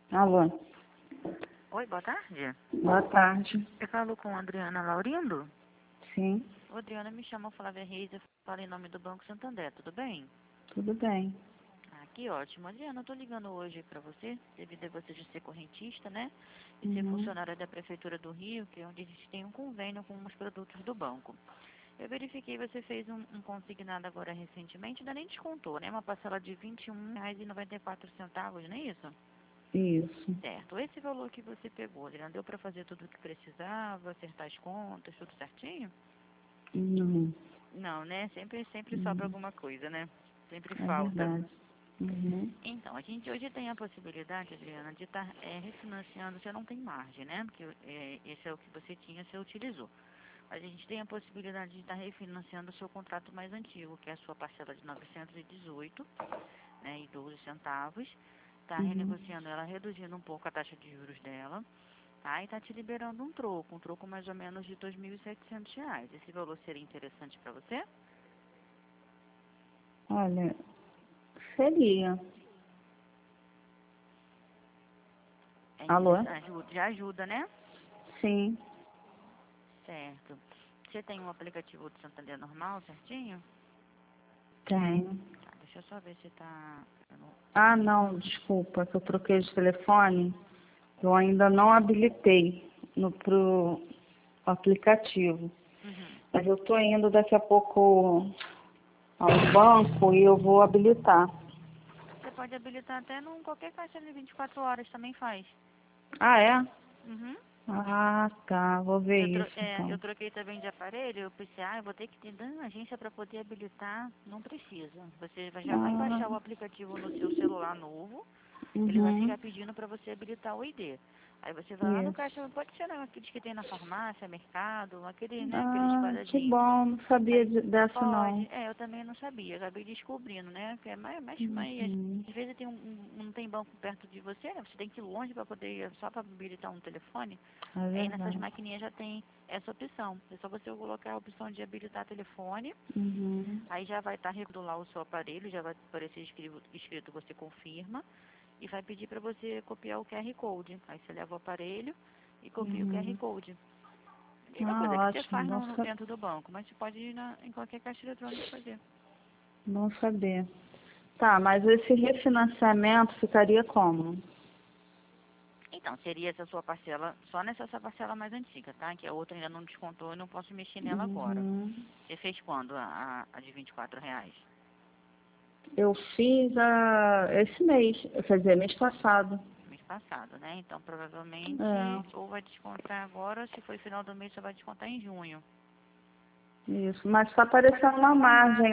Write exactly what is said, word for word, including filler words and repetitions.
Alô, Oi, boa tarde. boa tarde. Eu falo com a Adriana Laurindo. Sim, Ô, Adriana, me chamou Flávia Reis, eu falo em nome do Banco Santander, tudo bem? tudo bem. Ah, que ótimo. Adriana, eu tô ligando hoje pra você, devido a você de ser correntista, né? E ser Uhum. funcionária da Prefeitura do Rio, que é onde a gente tem um convênio com os produtos do banco. Eu verifiquei, você fez um, um consignado agora recentemente, ainda nem descontou, né? Uma parcela de vinte e um reais e noventa e quatro centavos, não é isso? Isso. Certo. Esse valor que você pegou, Adriana, deu pra fazer tudo o que precisava, acertar as contas, tudo certinho? Não. Não, né? Sempre, sempre sobra Uhum. alguma coisa, né? Sempre É falta. verdade. Uhum. Então, a gente hoje tem a possibilidade, Adriana, de estar refinanciando. Você não tem margem, né? Porque é, esse é o que você tinha, você utilizou. Mas a gente tem a possibilidade de estar refinanciando o seu contrato mais antigo, que é a sua parcela de novecentos e dezoito, né, e doze centavos. Está Uhum. renegociando ela, reduzindo um pouco a taxa de juros dela. Tá? E está te liberando um troco, um troco mais ou menos de dois mil e setecentos reais. Esse valor seria interessante para você? Olha, seria. É Alô? interessante, já ajuda, né? Sim, Certo. Você tem um aplicativo do Santander normal, certinho? tenho. Tá, deixa eu só ver se tá... eu não- Ah, não, desculpa, que eu troquei de telefone. Eu ainda não habilitei no pro aplicativo. Uhum. Mas eu tô indo daqui a pouco ao banco e eu vou habilitar. Você pode habilitar até num qualquer caixa de vinte e quatro horas, também faz. Ah, é? Uhum. Ah, tá. Vou ver Eu, tro isso é, eu então. troquei também de aparelho, eu pensei, ah, eu vou ter que ir na agência para poder habilitar. Não precisa. Você vai- já vai Ah, baixar o aplicativo no seu celular novo. Ele vai uhum. ficar pedindo para você habilitar o I D. Aí você vai lá no Isso. caixa, pode ser aqueles que tem na farmácia, mercado, aquele, né, aqueles Ah, que quadradinhos. bom, não sabia Aí de- dessa pode, não. é, eu também não sabia, acabei descobrindo, né? Que é mais, mais, mais Uhum. às vezes tem um, um- não tem banco perto de você, né? Você tem que ir longe para poder, só para habilitar um telefone. É Aí nessas verdade. maquininhas já tem essa opção. É só você colocar a opção de habilitar telefone, Uhum. aí já vai estar tá lá o seu aparelho, já vai aparecer escrito, escrito você confirma e vai pedir para você copiar o Q R Code. Aí você leva o aparelho e copia o Q R Uhum. Code. Mesma Ah, coisa que você ótimo, faz bom, no, no- sa dentro do banco, mas você pode ir na, em qualquer caixa eletrônica fazer. bom saber. Tá, mas esse refinanciamento ficaria como? Então, seria essa sua parcela, só nessa sua parcela mais antiga, tá? Que a outra ainda não descontou e não posso mexer nela agora. Uhum. Você fez quando a, a, a de vinte e quatro reais? Eu fiz a... esse mês, quer dizer, mês passado. Mês passado, né? Então, provavelmente, É, ou vai descontar agora, se foi final do mês, você vai descontar em junho. isso. Mas está aparecendo uma margem